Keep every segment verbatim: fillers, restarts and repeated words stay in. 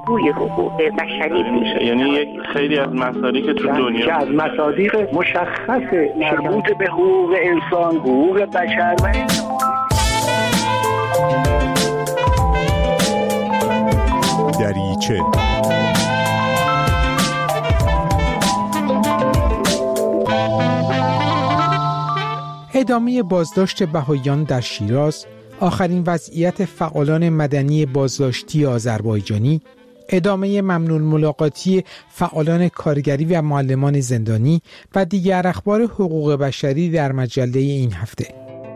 الگوی حقوق بشری میشه. یعنی یک خیلی از مصادیقی که تو دنیا که از مصادیق مشخص مربوط به حقوق انسان، حقوق بشر و دریچه ادامه بازداشت بهائیان در شیراز، آخرین وضعیت فعالان مدنی بازداشتی آذربایجانی، ادامه ممنون ملاقاتی فعالان کارگری و معلمان زندانی و دیگر اخبار حقوق بشری در مجله این هفته.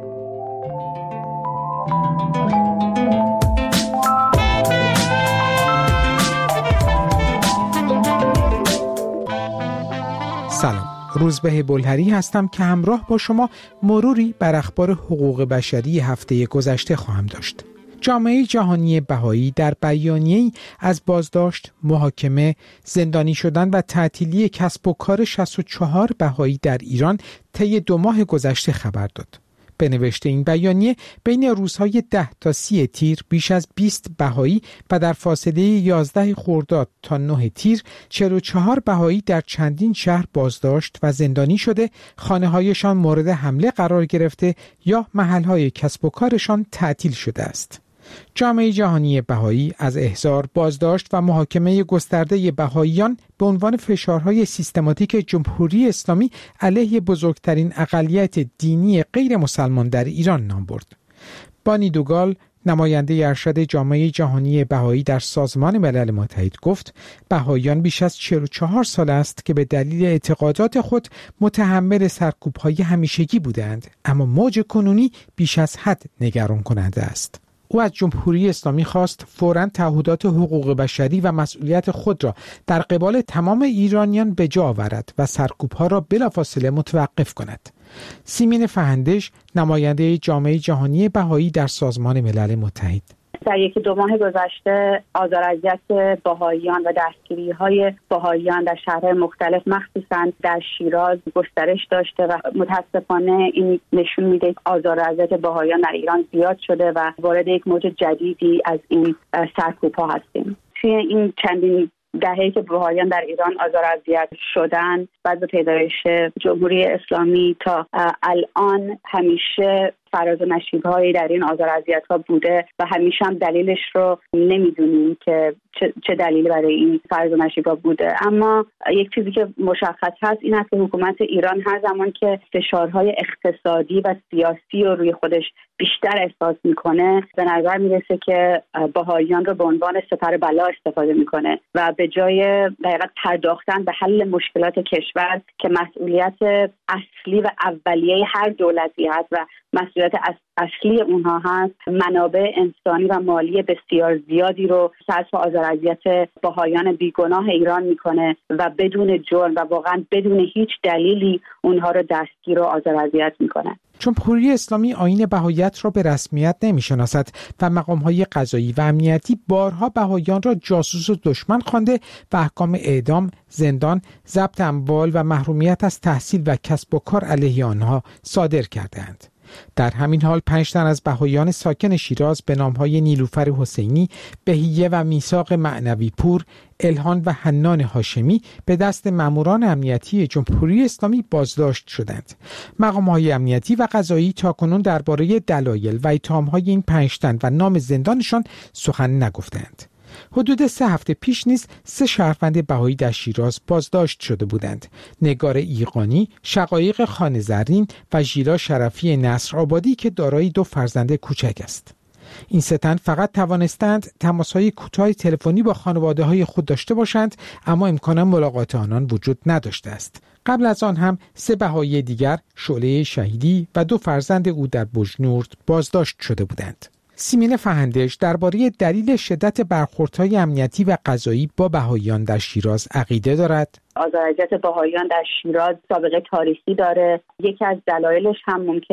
سلام، روزبه بلهری هستم که همراه با شما مروری بر اخبار حقوق بشری هفته گذشته خواهم داشت. جامعه جهانی بهایی در بیانیه‌ای از بازداشت، محاکمه، زندانی شدن و تعطیلی کسب و کار شصت و چهار بهایی در ایران طی دو ماه گذشته خبر داد. به نوشته این بیانیه بین روزهای ده تا سی تیر بیش از بیست بهایی و در فاصله یازده خرداد تا نه تیر چهل و چهار بهایی در چندین شهر بازداشت و زندانی شده، خانه‌هایشان مورد حمله قرار گرفته یا محل‌های کسب و کارشان تعطیل شده است. جامعه جهانی بهایی از احضار، بازداشت و محاکمه گسترده بهاییان به عنوان فشارهای سیستماتیک جمهوری اسلامی علیه بزرگترین اقلیت دینی غیر مسلمان در ایران نام برد. بانی دوگال، نماینده ارشد جامعه جهانی بهایی در سازمان ملل متحد گفت بهاییان بیش از چهل و چهار سال است که به دلیل اعتقادات خود متحمل سرکوب‌های همیشگی بودند، اما موج کنونی بیش از حد نگران کننده است. او از جمهوری اسلامی خواست فوراً تعهدات حقوق بشری و مسئولیت خود را در قبال تمام ایرانیان به جا آورد و سرکوب‌ها را بلافاصله متوقف کند. سیمین فهندش، نماینده جامعه جهانی بهایی در سازمان ملل متحد: در یکی دو ماه گذشته آزار و اذیت بهائیان و دستگیری‌های بهائیان در شهرهای مختلف مخصوصاً در شیراز گسترش داشته و متاسفانه این نشون میده آزار و اذیت بهائیان در ایران زیاد شده و وارد یک موج جدیدی از این سرکوب‌ها هستیم. توی این چندین دهه‌ای که بهائیان در ایران آزار و اذیت شدن بعد از پیدایش جمهوری اسلامی تا الان همیشه فراز و نشیب‌هایی در این آزار و اذیت‌ها بوده و همیشه هم دلیلش رو نمیدونیم که چه, چه دلیلی برای این فراز و نشیب‌ها بوده. اما یک چیزی که مشخص هست این است که حکومت ایران هر زمان که فشارهای اقتصادی و سیاسی رو روی خودش بیشتر احساس میکنه به نظر میرسه که بهائیان رو به عنوان سپر بلا استفاده میکنه و به جای دقیقاً پرداختن به حل مشکلات کشور که مسئولیت اصلی و اولیه هر دولتی هست و مسئولیت اصلی اونها هست، منابع انسانی و مالی بسیار زیادی رو صرف آزار و اذیت بهائیان بیگناه ایران میکنه و بدون جرم و واقعا بدون هیچ دلیلی اونها رو دستگیر و آزار و اذیت میکنه. جمهوری اسلامی آیین بهائیت را به رسمیت نمی‌شناسد و مقام‌های قضایی و امنیتی بارها بهائیان را جاسوس و دشمن خوانده و احکام اعدام، زندان، ضبط اموال و محرومیت از تحصیل و کسب و کار علیه آنها صادر کرده‌اند. در همین حال پنج تن از بهائیان ساکن شیراز به نام‌های نیلوفر حسینی، بهیه و میثاق معنوی پور، الهان و حنان هاشمی به دست ماموران امنیتی جمهوری اسلامی بازداشت شدند. مقام‌های امنیتی و قضایی تاکنون درباره دلایل و اتهام‌های این پنج تن و نام زندانشان سخن نگفتند. حدود سه هفته پیش نیز سه شهروند بهایی در شیراز بازداشت شده بودند: نگار ایقانی، شقایق خانه زرین و ژیلا شرفی نصر آبادی که دارای دو فرزند کوچک است. این سه تن فقط توانستند تماس‌های کوتاه تلفنی با خانواده‌های خود داشته باشند، اما امکان ملاقات آنان وجود نداشته است. قبل از آن هم سه بهایی دیگر، شعله شهیدی و دو فرزند او در بجنورد بازداشت شده بودند. سیمین فهندش درباره دلیل شدت برخوردهای امنیتی و قضایی با بهائیان در شیراز عقیده دارد. آزار و اذیت بهائیان در شیراز سابقه تاریخی داره. یکی از دلایلش هم ممکنه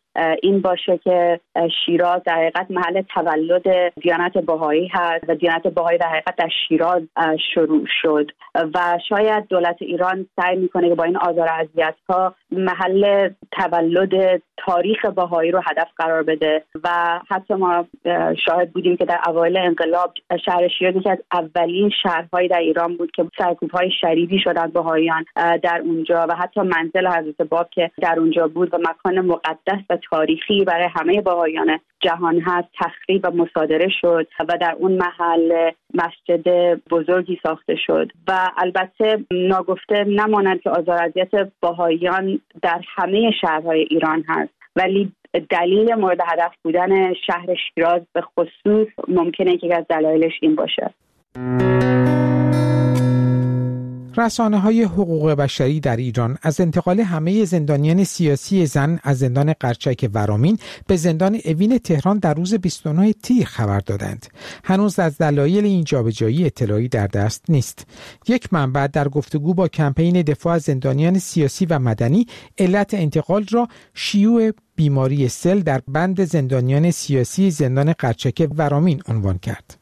این باشه که شیراز در حقیقت محل تولد دیانت بهایی هست و دیانت بهایی در حقیقت در شیراز شروع شد و شاید دولت ایران سعی میکنه که با این آزار و اذیت‌ها محل تولد تاریخ بهایی رو هدف قرار بده و حتی ما شاهد بودیم که در اوایل انقلاب شهر شیراز یکی از اولین شهرهای در ایران بود که سرکوب‌های شدیدی شدن بهاییان در اونجا و حتی منزل حضرت باب که در اونجا بود و مکان مقدس و تاریخی برای همه بهاییان جهان هست تخریب و مصادره شد و در اون محل مسجد بزرگی ساخته شد و البته ناگفته نماند که آزار و اذیت بهاییان در همه شهرهای ایران هست، ولی دلیل مورد هدف بودن شهر شیراز به خصوص ممکنه که از دلایلش این باشه. رسانه‌های حقوق بشری در ایران از انتقال همه زندانیان سیاسی زن از زندان قرچک ورامین به زندان اوین تهران در روز بیست و نه تیر خبر دادند. هنوز از دلایل این جابجایی اطلاعی در دست نیست. یک منبع در گفتگو با کمپین دفاع از زندانیان سیاسی و مدنی علت انتقال را شیوع بیماری سل در بند زندانیان سیاسی زندان قرچک ورامین عنوان کرد.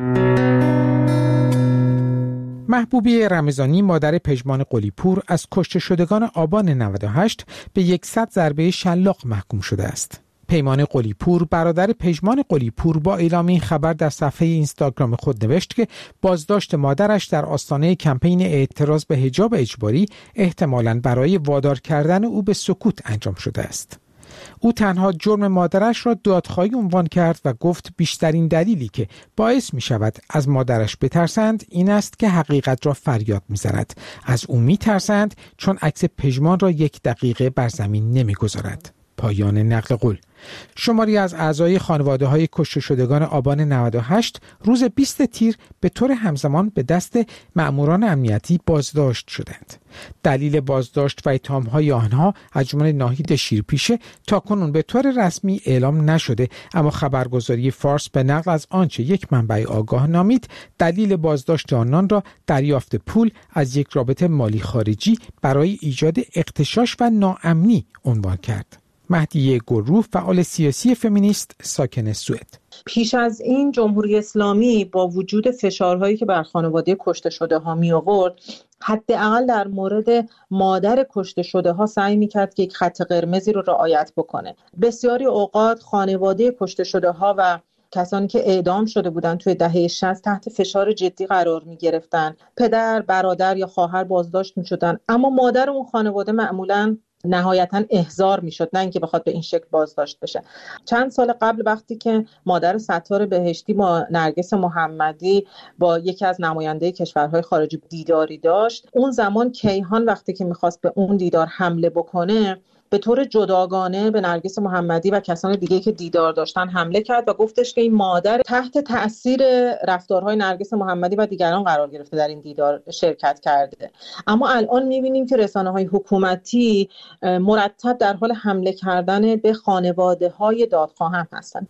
محبوبی رمضانی مادر پژمان قلی‌پور از کشته شدگان آبان نود و هشت به صد ضربه شلاق محکوم شده است. پیمان قلی‌پور برادر پژمان قلی‌پور با اعلام این خبر در صفحه اینستاگرام خود نوشت که بازداشت مادرش در آستانه کمپین اعتراض به حجاب اجباری احتمالاً برای وادار کردن او به سکوت انجام شده است. او تنها جرم مادرش را دادخواهی عنوان کرد و گفت بیشترین دلیلی که باعث می شود از مادرش بترسند این است که حقیقت را فریاد می زند. از او می ترسند چون عکس پژمان را یک دقیقه بر زمین نمی گذارد. پایان نقل قول. شماری از اعضای خانواده های کشته شدگان آبان نود و هشت روز بیست تیر به طور همزمان به دست مأموران امنیتی بازداشت شدند. دلیل بازداشت و اتهام‌های آنها از جمله ناهید شیرپیشه تاکنون به طور رسمی اعلام نشده، اما خبرگزاری فارس به نقل از آنچه یک منبع آگاه نامید دلیل بازداشت آنان را دریافت پول از یک رابطه مالی خارجی برای ایجاد اغتشاش و ناامنی عنوان کرد. مهدیه گلرو فعال سیاسی فمینیست ساکن سوئد: پیش از این جمهوری اسلامی با وجود فشارهایی که بر خانواده کشته شده ها می آورد حداقل در مورد مادر کشته شده ها سعی می کرد که یک خط قرمزی رو رعایت بکنه. بسیاری اوقات خانواده کشته شده ها و کسانی که اعدام شده بودند توی دهه شصت تحت فشار جدی قرار می گرفتن. پدر، برادر یا خواهر بازداشت می شدن، اما مادر اون خانواده معمولاً نهایتاً احضار میشد، نه اینکه بخواد به این شکل بازداشت بشه. چند سال قبل وقتی که مادر ستار بهشتی با نرگس محمدی با یکی از نماینده کشورهای خارجی دیداری داشت، اون زمان کیهان وقتی که میخواست به اون دیدار حمله بکنه به طور جداگانه به نرگس محمدی و کسان دیگه که دیدار داشتن حمله کرد و گفتش که این مادر تحت تأثیر رفتارهای نرگس محمدی و دیگران قرار گرفته در این دیدار شرکت کرده. اما الان می‌بینیم که رسانه‌های حکومتی مرتب در حال حمله کردن به خانواده‌های دادخواهان هستند.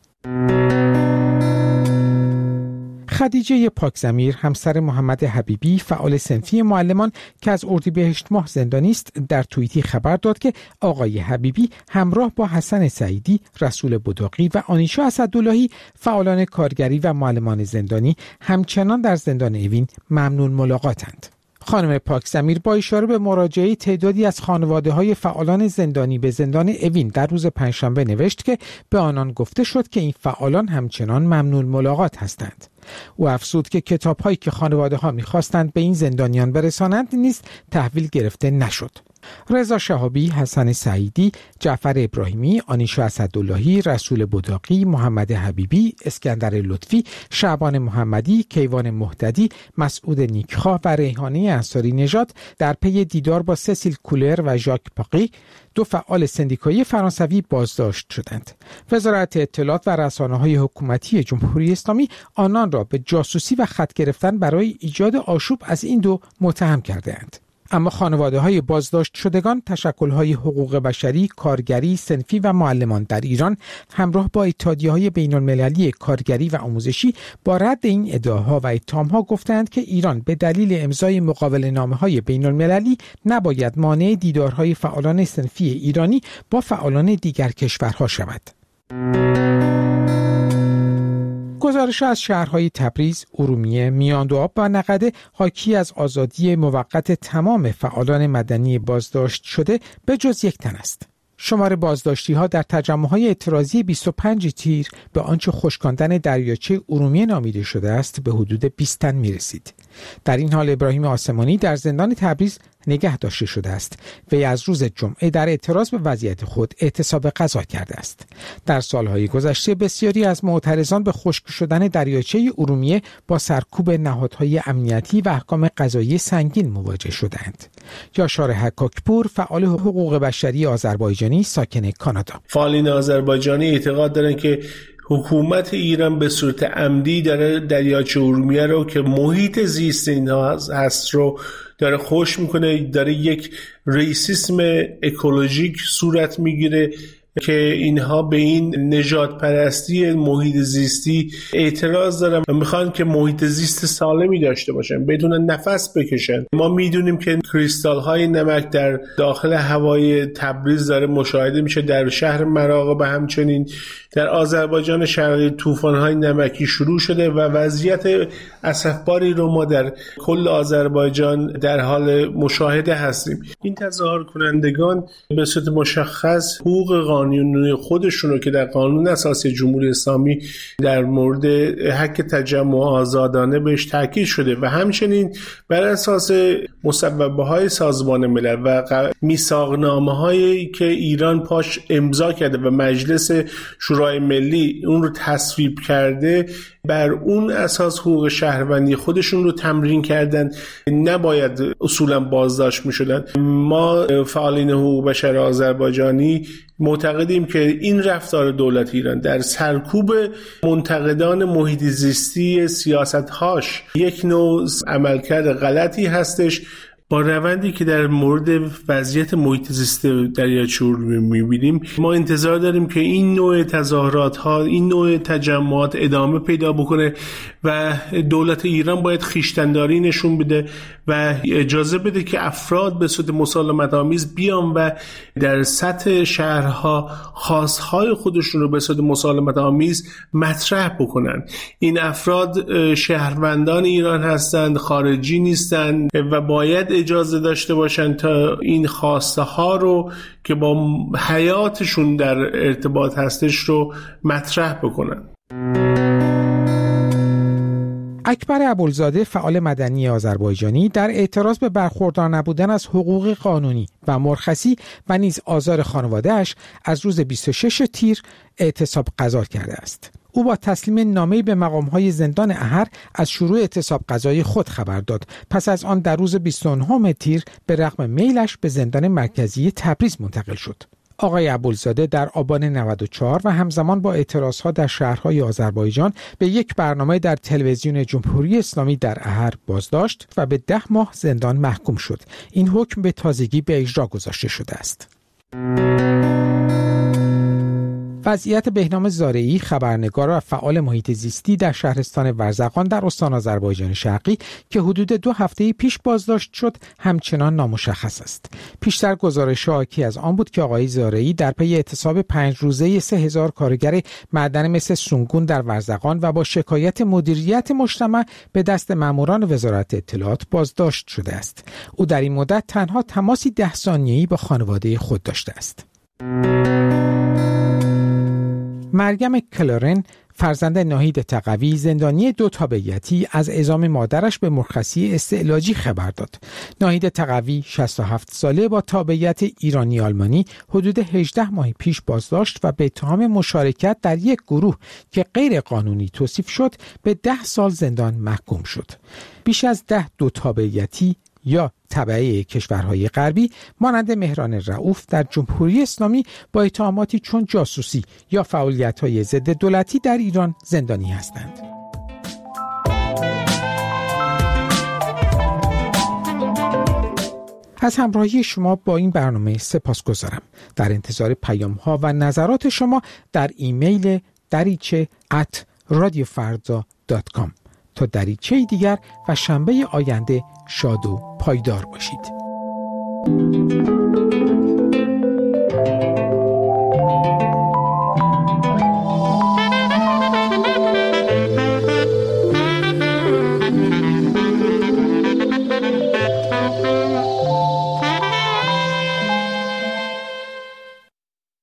خدیجه پاکزمیر همسر محمد حبیبی فعال صنفی معلمان که از اردیبهشت ماه زندانی است در توییتی خبر داد که آقای حبیبی همراه با حسن سعیدی، رسول بداقی و آنیشا اسداللهی فعالان کارگری و معلمان زندانی همچنان در زندان اوین ممنون ملاقاتند. خانم پاکزمیر با اشاره به مراجعه تعدادی از خانواده‌های فعالان زندانی به زندان اوین در روز پنجشنبه نوشت که به آنان گفته شد که این فعالان همچنان ممنون ملاقات هستند. او افزود که کتاب‌هایی که خانواده‌ها می‌خواستند به این زندانیان برسانند نیز تحویل گرفته نشد. رضا شهابی، حسن سعیدی، جعفر ابراهیمی، آنیشا اسداللهی، رسول بداقی، محمد حبیبی، اسکندر لطفی، شعبان محمدی، کیوان مهددی، مسعود نیکخواه و ریحانه انصاری نژاد در پی دیدار با سسیل کولر و ژاک پاقی، دو فعال سندیکایی فرانسوی بازداشت شدند. وزارت اطلاعات و رسانه‌های حکومتی جمهوری اسلامی آنان را به جاسوسی و خط گرفتن برای ایجاد آشوب از این دو متهم کرده‌اند. اما خانواده‌های بازداشت شدگان، تشکل‌های حقوق بشری، کارگری، صنفی و معلمان در ایران همراه با اتحادیه‌های بین‌المللی کارگری و آموزشی با رد این ادعاها و اتهام‌ها گفتند که ایران به دلیل امضای مقابله‌نامه‌های بین‌المللی نباید مانع دیدارهای فعالان صنفی ایرانی با فعالان دیگر کشورها شود. گزارش از شهرهای تبریز، ارومیه، میاندوآب و نقده حاکی از آزادی موقت تمام فعالان مدنی بازداشت شده به جز یک تن است. شمار بازداشتی ها در تجمع‌های اعتراضی بیست و پنج تیر به آنچه خشکاندن دریاچه ارومیه نامیده شده است به حدود بیست تن می رسید. در این حال ابراهیم آسمانی در زندان تبریز نگه داشته شده است. وی از روز جمعه در اعتراض به وضعیت خود اعتصاب غذا کرده است. در سالهای گذشته بسیاری از معترضان به خشک شدن دریاچه ارومیه با سرکوب نهادهای امنیتی و احکام قضایی سنگین مواجه شدند. یاشار حکاکپور، فعال حقوق بشری آذربایجانی ساکن کانادا: فعالین آذربایجانی اعتقاد دارند که حکومت ایران به صورت عمدی داره دریاچه ارومیه رو که محیط زیست اینها هست رو داره خشک میکنه، داره یک ریسیسم اکولوژیک صورت میگیره که اینها به این نژاد پرستی محیط زیستی اعتراض دارن و میخوان که محیط زیست سالمی داشته باشن، بدون نفس بکشن. ما میدونیم که کریستال های نمک در داخل هوای تبریز داره مشاهده میشه، در شهر مراغه و همچنین در آذربایجان شرقی طوفان های نمکی شروع شده و وضعیت اسفباری رو ما در کل آذربایجان در حال مشاهده هستیم. این تظاهر کنندگان به صورت مشخص حقوق قانونی خودشون رو که در قانون اساسی جمهوری اسلامی در مورد حق تجمع آزادانه بهش تاکید شده و همچنین بر اساس مصوبه‌های سازمان ملل و میثاقنامه‌هایی که ایران پاش امضا کرده و مجلس شورای ملی اون رو تصویب کرده، بر اون اساس حقوق شهروندی خودشون رو تمرین کردن، نباید اصولا بازداشت می‌شدن. ما فعالین حقوق بشر آذربایجانی معتقدیم که این رفتار دولت ایران در سرکوب منتقدان محیط زیستی سیاست‌هاش یک نوع عملکرد غلطی هستش. با روندی که در مورد وضعیت محیط زیست دریاچه ارومیه می‌بینیم، ما انتظار داریم که این نوع تظاهرات ها، این نوع تجمعات ادامه پیدا بکنه و دولت ایران باید خویشتن‌داری نشون بده و اجازه بده که افراد به صورت مسالمت آمیز بیان و در سطح شهرها خواستهای خودشون رو به صورت مسالمت آمیز مطرح بکنن. این افراد شهروندان ایران هستند، خارجی نیستند و باید اجازه داشته باشن تا این خواسته ها رو که با حیاتشون در ارتباط هستش رو مطرح بکنن. اکبر ابوالزاده، فعال مدنی آذربایجانی، در اعتراض به برخوردار نبودن از حقوق قانونی و مرخصی و نیز آزار خانواده‌اش از روز بیست و شش تیر اعتصاب غذا کرده است. او با تسلیم نامه‌ای به مقام‌های زندان احر از شروع اعتصاب غذایی خود خبر داد. پس از آن در روز بیست و نه تیر به رغم میلش به زندان مرکزی تبریز منتقل شد. آقای ابوالزاده در آبان نود و چهار و همزمان با اعتراضها در شهرهای آذربایجان به یک برنامه در تلویزیون جمهوری اسلامی در احر بازداشت و به ده ماه زندان محکوم شد. این حکم به تازگی به اجرا گذاشته شده است. وضعیت بهنام زارعی، خبرنگار و فعال محیط زیستی در شهرستان ورزقان در استان آذربایجان شرقی که حدود دو هفته پیش بازداشت شد، همچنان نامشخص است. پیشتر گزارش حاکی از آن بود که آقای زارعی در پی اعتصاب پنج روزه سه هزار کارگر معدن مس سونگون در ورزقان و با شکایت مدیریت مجتمع به دست ماموران وزارت اطلاعات بازداشت شده است. او در این مدت تنها تماسی ده ثانیه‌ای با خانواده خود داشته است. مریم کلارن، فرزند ناهید تقوی، زندانی دو تابعیتی، از اعزام مادرش به مرخصی استعلاجی خبر داد. ناهید تقوی، شصت و هفت ساله، با تابعیت ایرانی آلمانی، حدود هجده ماه پیش بازداشت و به اتهام مشارکت در یک گروه که غیر قانونی توصیف شد به ده سال زندان محکوم شد. بیش از ده دو تابعیتی یا تبعه کشورهای غربی مانند مهران رؤوف در جمهوری اسلامی با اتهاماتی چون جاسوسی یا فعالیت‌های ضد دولتی در ایران زندانی هستند. از همراهی شما با این برنامه سپاسگزارم. در انتظار پیام ها و نظرات شما در ایمیل دریچه ات رادیو فردا دات کام. تا دریچه دیگر و شنبه آینده شاد و پایدار باشید.